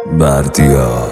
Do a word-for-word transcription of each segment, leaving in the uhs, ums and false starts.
بردیا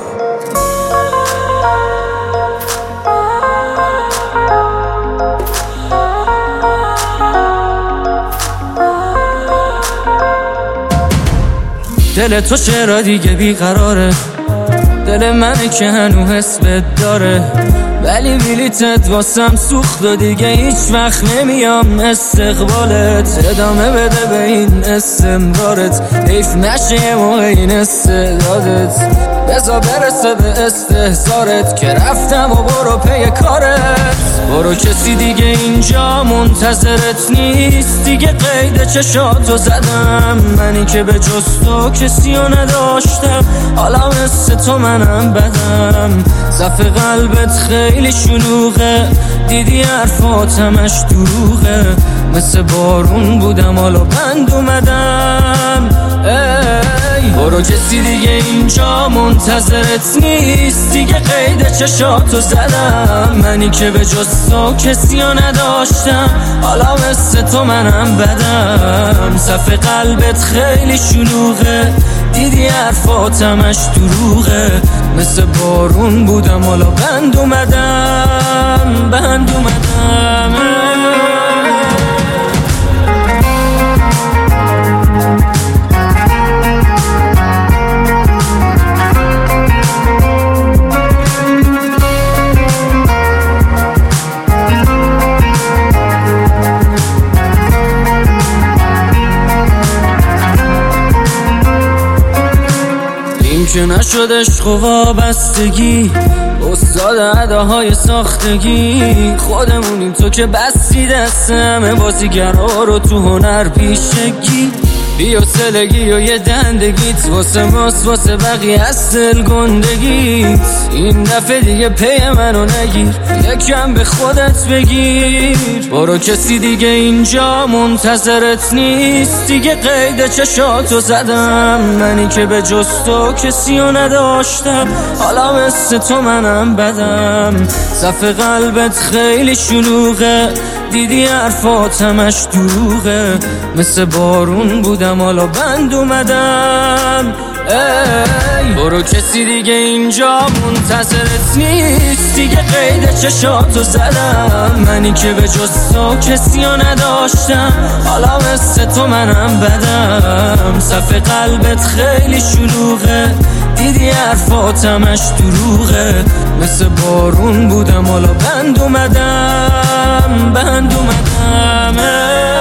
دل تو چرا دیگه بیقراره، دل منه که هنو حس بد داره، ولی بلیتت واسم سوخت و دیگه هیچ وقت نمیام استقبالت. ادامه بده به این استمرارت، حیف نشه یه موقع این استعدادت. بذار برسه به استحضارت که رفتم و برو پی کارت. برو کسی دیگه اینجا منتظرت نیست، دیگه قید چشاتو زدم. منی که به جز تو کسی رو نداشتم، حالا مثل تو منم بدم. صف قلبت خیلی شلوغه، دیدی حرفات همش دروغه. مثل بارون بودم حالا بند اومدم. ای برو کسی دیگه اینجا منتظرت نیست، دیگه قید چشاتو زدم. منی که به جز تو کسی رو نداشتم، حالا مثل تو منم بدم. صف قلبت خیلی شلوغه، دیدی حرفات همش دروغه. مثل بارون بودم حالا بند اومدم، بند اومدم. که نشد عشق و وابستگی، استاد اداهای ساختگی. خودمونیم تو که بستی دست همه بازیگرها رو تو هنر پیشگی. بیا سلگی و یه دندگیت واسه ماست، واسه بقیه از دل گندگیت. این دفعه دیگه پی منو نگیر، یکم به خودت بگیر. برو کسی دیگه اینجا منتظرت نیست، دیگه قید چشاتو زدم. منی که به جز تو کسی رو نداشتم، حالا مثل تو منم بدم. صف قلبت خیلی شلوغه، دیدی حرفات همش دروغه. مثل بارون بودم حالا بند اومدم. ای برو کسی دیگه اینجا منتظرت نیست، دیگه قید چشاتو زدم. منی که به جز تو کسی رو نداشتم، حالا مثل تو منم بدم. صف قلبت خیلی شلوغه، دیدی حرفات همش دروغه. مثل بارون بودم حالا بند اومدم، بند اومدم.